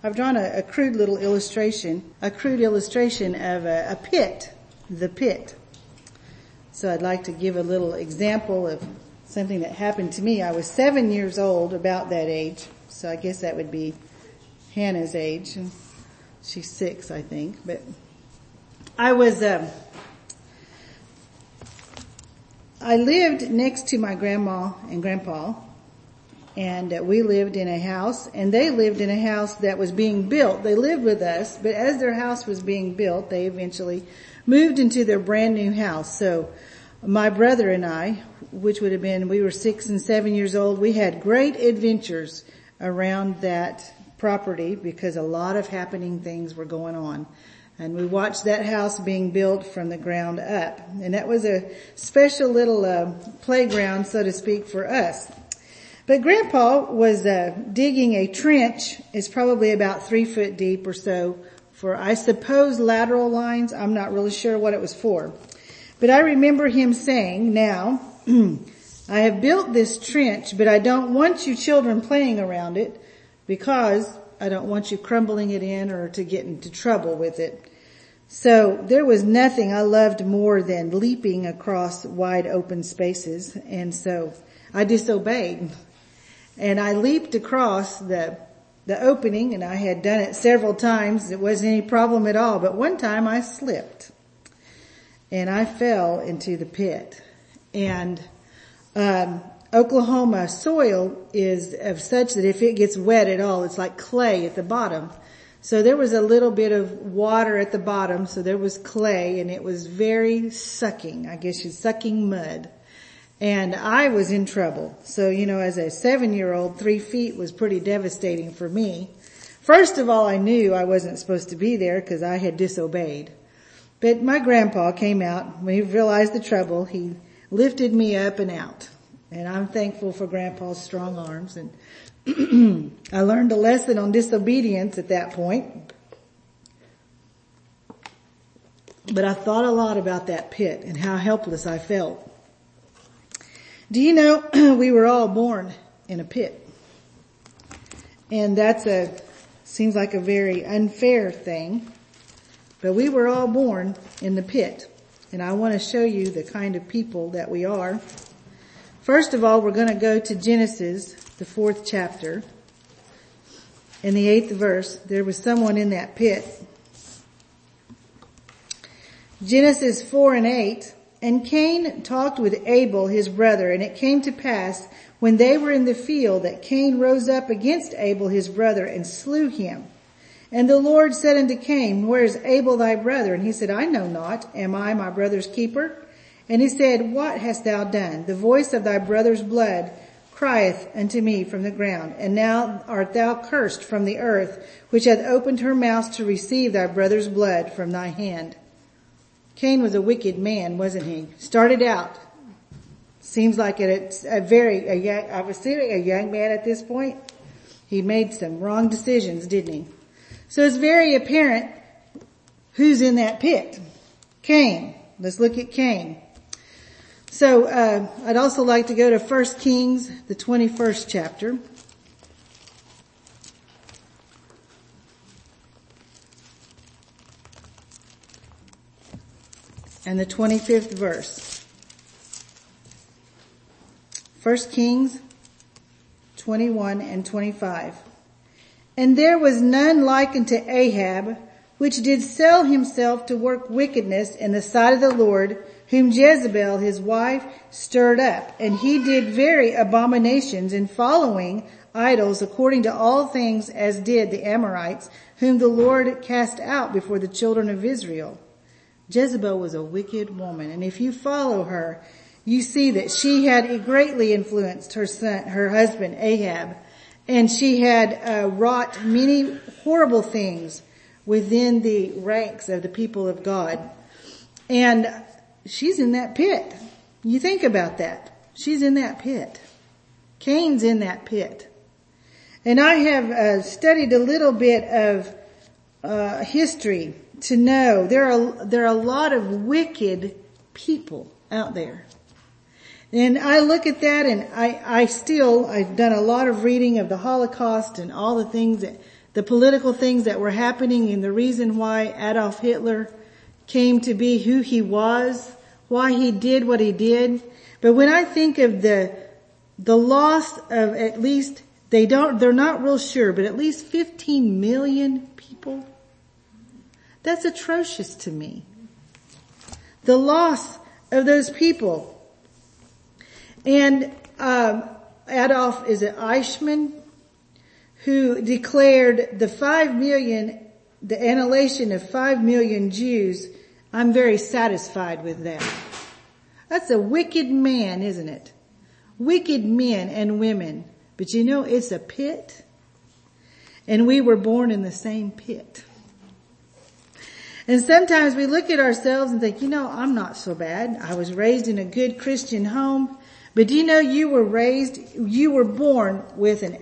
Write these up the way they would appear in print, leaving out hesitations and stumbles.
I've drawn a crude illustration of a pit, the pit. So I'd like to give a little example of something that happened to me. I was 7 years old, about that age. So I guess that would be Hannah's age. She's 6, I think. But I lived next to my grandma and grandpa, and we lived in a house, and they lived in a house that was being built. They lived with us, but as their house was being built, they eventually moved into their brand new house. So my brother and I, which would have been, we were 6 and 7 years old, we had great adventures around that property because a lot of happening things were going on. And we watched that house being built from the ground up. And that was a special little playground, so to speak, for us. But Grandpa was digging a trench. It's probably about 3 foot deep or so for, I suppose, lateral lines. I'm not really sure what it was for. But I remember him saying, now, I have built this trench, but I don't want you children playing around it because I don't want you crumbling it in or to get into trouble with it. So there was nothing I loved more than leaping across wide open spaces. And so I disobeyed. And I leaped across the opening, and I had done it several times. It wasn't any problem at all. But one time I slipped and I fell into the pit. And Oklahoma soil is of such that if it gets wet at all, it's like clay at the bottom. So there was a little bit of water at the bottom, so there was clay, and it was very sucking. I guess you're sucking mud. And I was in trouble. So, as a 7-year-old, 3 feet was pretty devastating for me. First of all, I knew I wasn't supposed to be there because I had disobeyed. But my grandpa came out. When he realized the trouble, he lifted me up and out. And I'm thankful for Grandpa's strong arms. And I learned a lesson on disobedience at that point. But I thought a lot about that pit and how helpless I felt. Do you know we were all born in a pit? And seems like a very unfair thing. But we were all born in the pit. And I want to show you the kind of people that we are. First of all, we're going to go to Genesis, the 4th chapter. In the 8th verse, there was someone in that pit. Genesis 4:8, and Cain talked with Abel his brother, and it came to pass when they were in the field that Cain rose up against Abel his brother and slew him. And the Lord said unto Cain, where is Abel thy brother? And he said, I know not. Am I my brother's keeper? And he said, what hast thou done? The voice of thy brother's blood crieth unto me from the ground. And now art thou cursed from the earth, which hath opened her mouth to receive thy brother's blood from thy hand. Cain was a wicked man, wasn't he? Started out. Seems like I was a young man at this point. He made some wrong decisions, didn't he? So it's very apparent who's in that pit. Cain. Let's look at Cain. So I'd also like to go to 1 Kings, the 21st chapter. And the 25th verse. 1 Kings 21 and 25. And there was none like unto Ahab, which did sell himself to work wickedness in the sight of the Lord, whom Jezebel his wife stirred up. And he did very abominations in following idols according to all things as did the Amorites, whom the Lord cast out before the children of Israel. Jezebel was a wicked woman, and if you follow her, you see that she had greatly influenced her husband Ahab, and she had wrought many horrible things within the ranks of the people of God. And she's in that pit. You think about that. She's in that pit. Cain's in that pit. And I have studied a little bit of history to know there are a lot of wicked people out there. And I look at that, and I've done a lot of reading of the Holocaust and all the things the political things that were happening and the reason why Adolf Hitler came to be who he was, why he did what he did. But when I think of the loss of at least, they're not real sure, but at least 15 million people, that's atrocious to me. The loss of those people. And Adolf Eichmann, who declared the annihilation of 5 million Jews, I'm very satisfied with that. That's a wicked man, isn't it? Wicked men and women. But you know, it's a pit. And we were born in the same pit. And sometimes we look at ourselves and think, I'm not so bad. I was raised in a good Christian home. But do you know you were born with an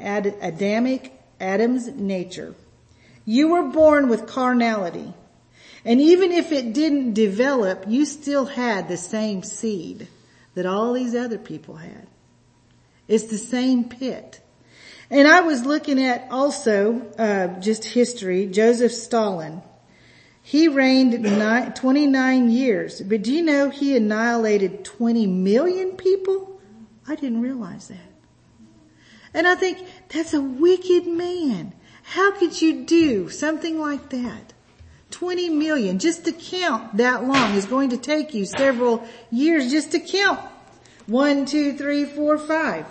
Adam's nature. You were born with carnality. And even if it didn't develop, you still had the same seed that all these other people had. It's the same pit. And I was looking at also, just history, Joseph Stalin. He reigned 29 years, but do you know he annihilated 20 million people? I didn't realize that. And I think that's a wicked man. How could you do something like that? 20 million, just to count that long is going to take you several years just to count. 1, 2, 3, 4, 5.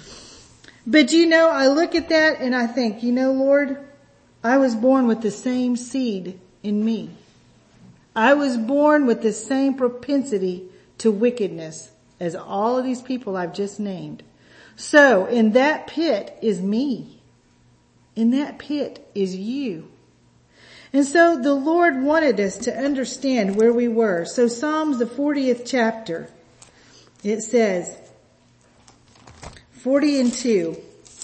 But I look at that and I think, Lord, I was born with the same seed in me. I was born with the same propensity to wickedness as all of these people I've just named. So in that pit is me. In that pit is you. And so the Lord wanted us to understand where we were. So Psalms, the 40th chapter, it says, 40:2.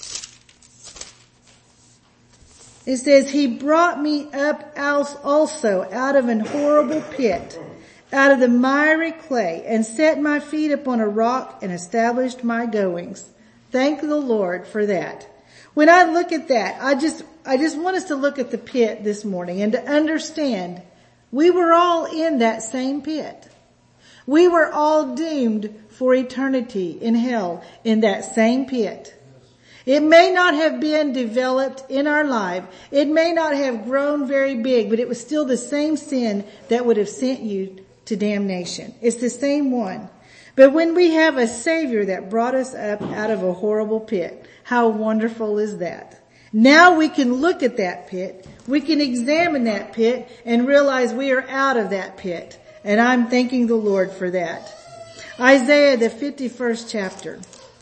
It says, He brought me up also out of an horrible pit, out of the miry clay, and set my feet upon a rock and established my goings. Thank the Lord for that. When I look at that, I just want us to look at the pit this morning and to understand we were all in that same pit. We were all doomed for eternity in hell in that same pit. It may not have been developed in our life. It may not have grown very big, but it was still the same sin that would have sent you to damnation. It's the same one. But when we have a Savior that brought us up out of a horrible pit, how wonderful is that? Now we can look at that pit, we can examine that pit and realize we are out of that pit. And I'm thanking the Lord for that. Isaiah, the 51st chapter.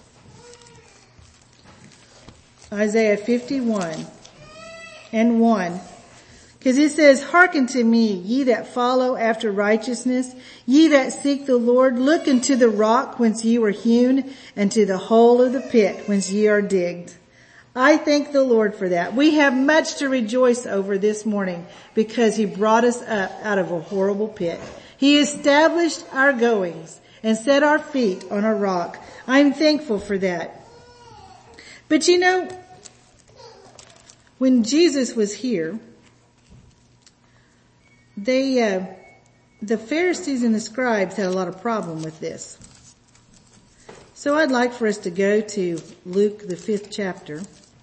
Isaiah 51:1. Because it says, Hearken to me, ye that follow after righteousness, ye that seek the Lord, look unto the rock whence ye were hewn, and to the hole of the pit whence ye are digged. I thank the Lord for that. We have much to rejoice over this morning because He brought us up out of a horrible pit. He established our goings and set our feet on a rock. I'm thankful for that. But when Jesus was here, the Pharisees and the scribes had a lot of problem with this. So I'd like for us to go to Luke, the 5th chapter.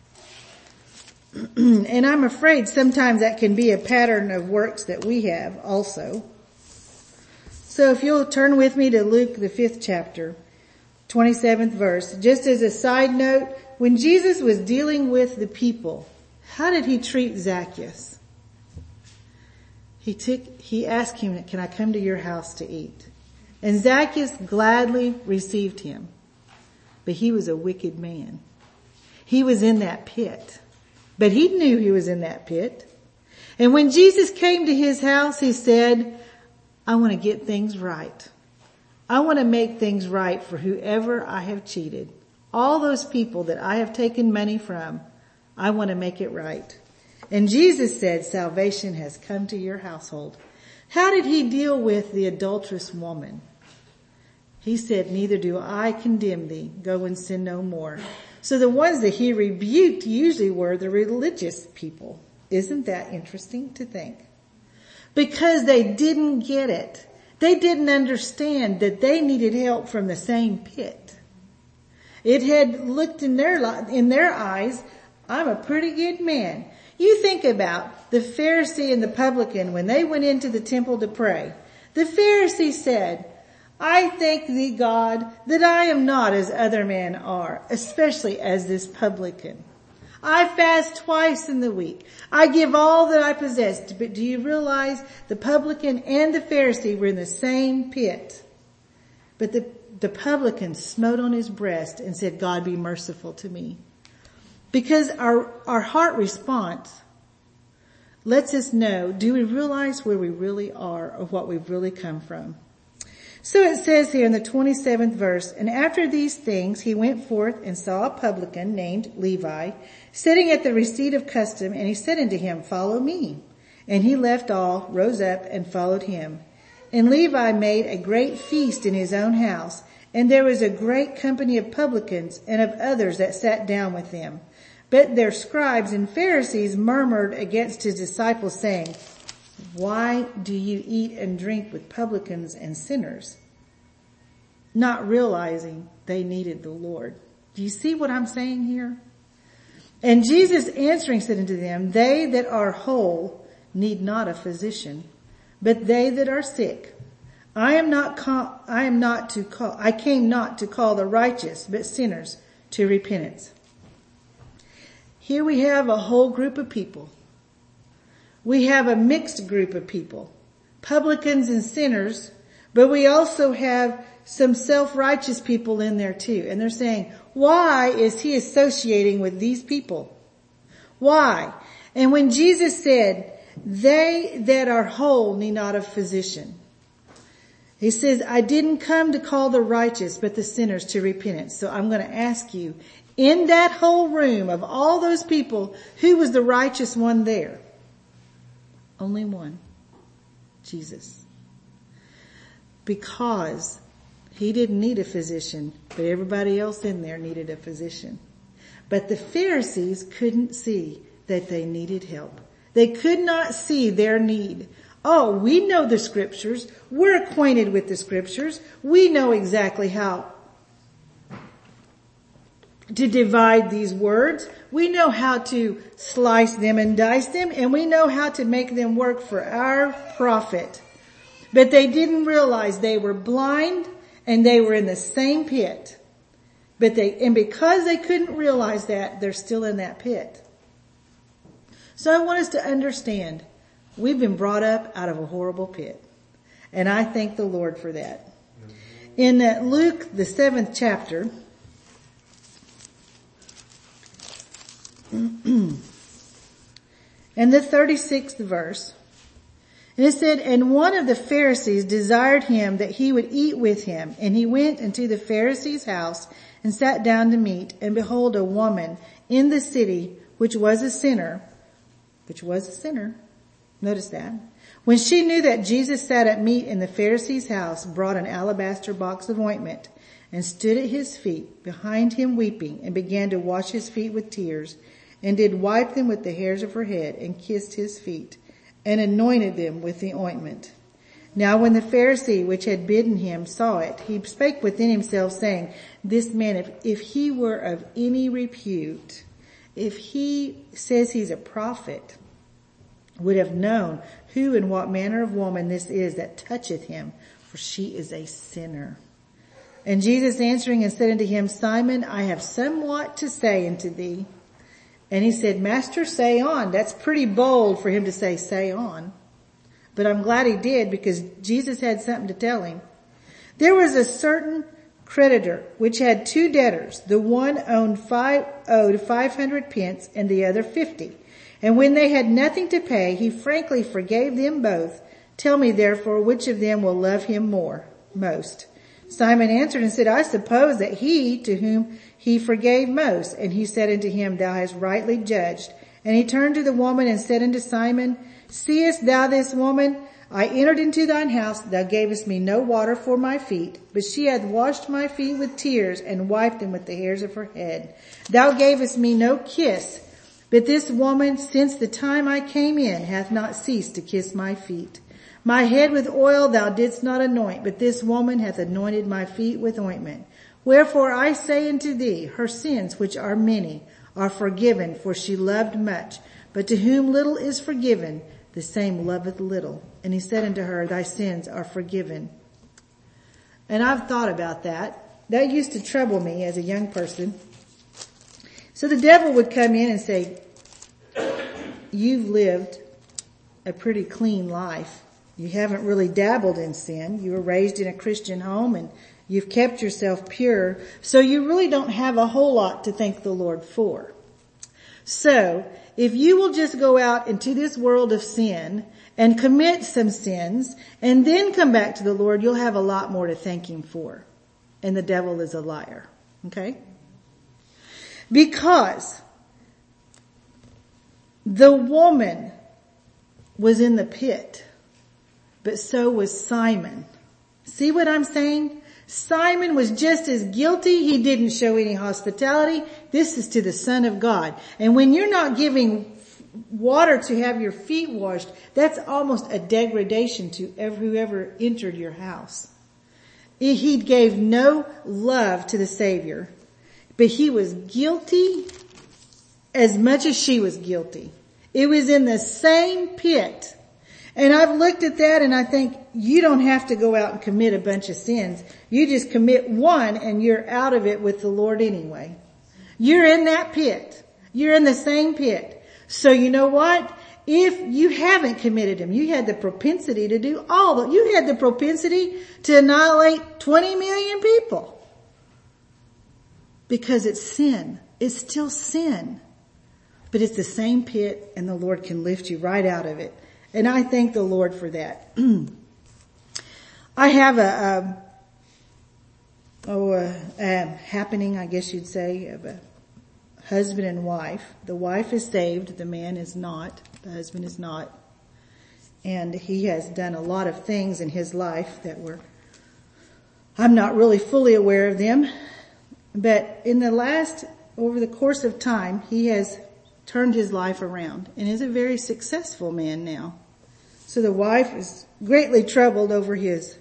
And I'm afraid sometimes that can be a pattern of works that we have also. So if you'll turn with me to Luke, the 5th chapter, 27th verse. Just as a side note, when Jesus was dealing with the people, how did He treat Zacchaeus? He asked him, can I come to your house to eat? And Zacchaeus gladly received him. But he was a wicked man. He was in that pit. But he knew he was in that pit. And when Jesus came to his house, He said, I want to get things right. I want to make things right for whoever I have cheated. All those people that I have taken money from, I want to make it right. And Jesus said, salvation has come to your household. How did He deal with the adulterous woman? He said, neither do I condemn thee. Go and sin no more. So the ones that He rebuked usually were the religious people. Isn't that interesting to think? Because they didn't get it. They didn't understand that they needed help from the same pit. It had looked in their eyes, I'm a pretty good man. You think about the Pharisee and the publican when they went into the temple to pray. The Pharisee said, I thank thee, God, that I am not as other men are, especially as this publican. I fast twice in the week. I give all that I possess. But do you realize the publican and the Pharisee were in the same pit? But the publican smote on his breast and said, God, be merciful to me. Because our heart response lets us know, do we realize where we really are or what we've really come from? So it says here in the 27th verse, and after these things he went forth and saw a publican named Levi sitting at the receipt of custom, and he said unto him, follow me. And he left all, rose up, and followed him. And Levi made a great feast in his own house, and there was a great company of publicans and of others that sat down with them. But their scribes and Pharisees murmured against his disciples, saying, why do you eat and drink with publicans and sinners? Not realizing they needed the Lord. Do you see what I'm saying here? And Jesus answering said unto them, they that are whole need not a physician, but they that are sick. I came not to call the righteous, but sinners to repentance. Here we have a whole group of people. We have a mixed group of people, publicans and sinners, but we also have some self-righteous people in there too. And they're saying, why is he associating with these people? Why? And when Jesus said, they that are whole need not a physician, he says, I didn't come to call the righteous, but the sinners to repentance. So I'm going to ask you, in that whole room of all those people, who was the righteous one there? Only one. Jesus. Because he didn't need a physician, but everybody else in there needed a physician. But the Pharisees couldn't see that they needed help. They could not see their need. Oh, we know the scriptures. We're acquainted with the scriptures. We know exactly how to divide these words. We know how to slice them and dice them, and we know how to make them work for our profit. But they didn't realize they were blind and they were in the same pit. And because they couldn't realize that, they're still in that pit. So I want us to understand, we've been brought up out of a horrible pit. And I thank the Lord for that. In Luke, the 7th chapter, and the 36th verse, and it said, and one of the Pharisees desired him that he would eat with him. And he went into the Pharisee's house and sat down to meat. And behold, a woman in the city, which was a sinner. Notice that. When she knew that Jesus sat at meat in the Pharisee's house, brought an alabaster box of ointment and stood at his feet behind him weeping, and began to wash his feet with tears, and did wipe them with the hairs of her head, and kissed his feet, and anointed them with the ointment. Now when the Pharisee which had bidden him saw it, he spake within himself, saying, this man, if he were of any repute, if he says he's a prophet, would have known who and what manner of woman this is that toucheth him, for she is a sinner. And Jesus answering and said unto him, Simon, I have somewhat to say unto thee. And he said, Master, say on. That's pretty bold for him to say on. But I'm glad he did, because Jesus had something to tell him. There was a certain creditor which had two debtors. The one owed 500 pence and the other 50. And when they had nothing to pay, he frankly forgave them both. Tell me therefore, which of them will love him most? Simon answered and said, I suppose that he to whom he forgave most. And he said unto him, Thou hast rightly judged. And he turned to the woman and said unto Simon, Seest thou this woman? I entered into thine house. Thou gavest me no water for my feet, but she hath washed my feet with tears and wiped them with the hairs of her head. Thou gavest me no kiss, But this woman, since the time I came in, hath not ceased to kiss my feet. My head with oil thou didst not anoint, but this woman hath anointed my feet with ointment. Wherefore I say unto thee, her sins, which are many, are forgiven, for she loved much. But to whom little is forgiven, the same loveth little. And he said unto her, thy sins are forgiven. And I've thought about that. That used to trouble me as a young person. So the devil would come in and say, you've lived a pretty clean life. You haven't really dabbled in sin. You were raised in a Christian home and you've kept yourself pure. So you really don't have a whole lot to thank the Lord for. So if you will just go out into this world of sin and commit some sins and then come back to the Lord, you'll have a lot more to thank him for. And the devil is a liar. Okay? Because the woman was in the pit, but so was Simon. See what I'm saying? Simon was just as guilty. He didn't show any hospitality. This is to the Son of God. And when you're not giving water to have your feet washed, that's almost a degradation to whoever entered your house. He gave no love to the Savior, but he was guilty as much as she was guilty. It was in the same pit. And I've looked at that and I think you don't have to go out and commit a bunch of sins. You just commit one and you're out of it with the Lord anyway. You're in that pit. You're in the same pit. So you know what? If you haven't committed them, you had the propensity to do you had the propensity to annihilate 20 million people. Because it's sin. It's still sin. But it's the same pit and the Lord can lift you right out of it. And I thank the Lord for that. I have a happening, I guess you'd say, of a husband and wife. The wife is saved. The man is not. The husband is not. And he has done a lot of things in his life that I'm not really fully aware of them. But over the course of time, he has turned his life around and is a very successful man now. So the wife is greatly troubled over his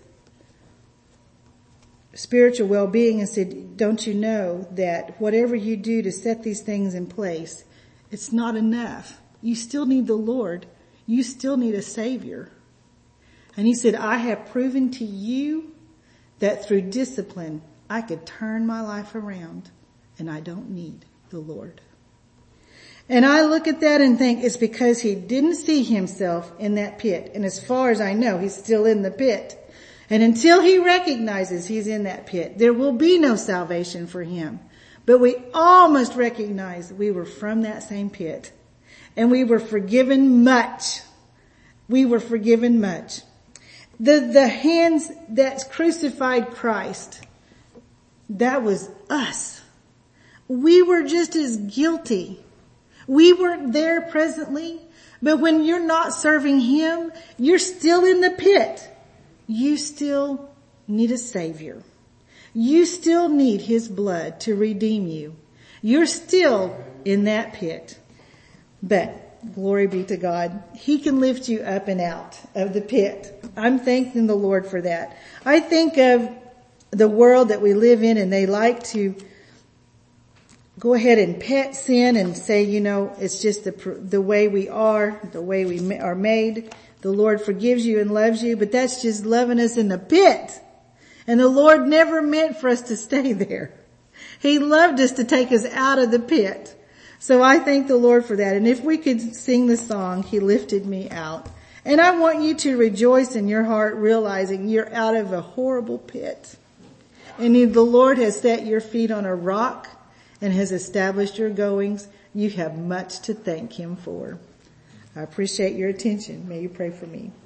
spiritual well-being and said, don't you know that whatever you do to set these things in place, it's not enough. You still need the Lord. You still need a Savior. And he said, I have proven to you that through discipline, I could turn my life around and I don't need the Lord. And I look at that and think it's because he didn't see himself in that pit. And as far as I know, he's still in the pit. And until he recognizes he's in that pit, there will be no salvation for him. But we all must recognize we were from that same pit. And we were forgiven much. We were forgiven much. The hands that crucified Christ, that was us. We were just as guilty. We weren't there presently, but when you're not serving him, you're still in the pit. You still need a Savior. You still need his blood to redeem you. You're still in that pit. But glory be to God. He can lift you up and out of the pit. I'm thanking the Lord for that. I think of the world that we live in and they like to go ahead and pet sin and say, it's just the way we are, the way we are made. The Lord forgives you and loves you, but that's just loving us in the pit. And the Lord never meant for us to stay there. He loved us to take us out of the pit. So I thank the Lord for that. And if we could sing the song, He lifted me out. And I want you to rejoice in your heart realizing you're out of a horrible pit. And if the Lord has set your feet on a rock and has established your goings, you have much to thank Him for. I appreciate your attention. May you pray for me.